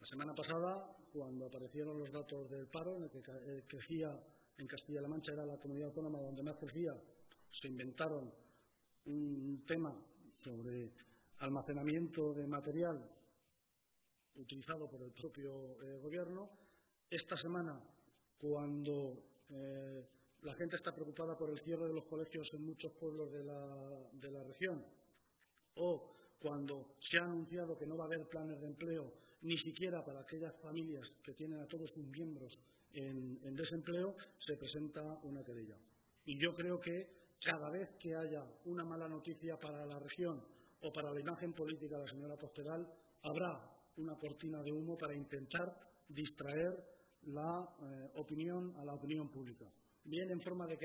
semana pasada, cuando aparecieron los datos del paro, en el que crecía en Castilla-La Mancha, era la comunidad autónoma donde más crecía, se inventaron un tema sobre almacenamiento de material utilizado por el propio gobierno. Esta semana, cuando la gente está preocupada por el cierre de los colegios en muchos pueblos de la región, o cuando se ha anunciado que no va a haber planes de empleo, ni siquiera para aquellas familias que tienen a todos sus miembros en desempleo, se presenta una querella. Y yo creo que cada vez que haya una mala noticia para la región o para la imagen política de la señora Cospedal, habrá una cortina de humo para intentar distraer la opinión a la opinión pública. Bien en forma de que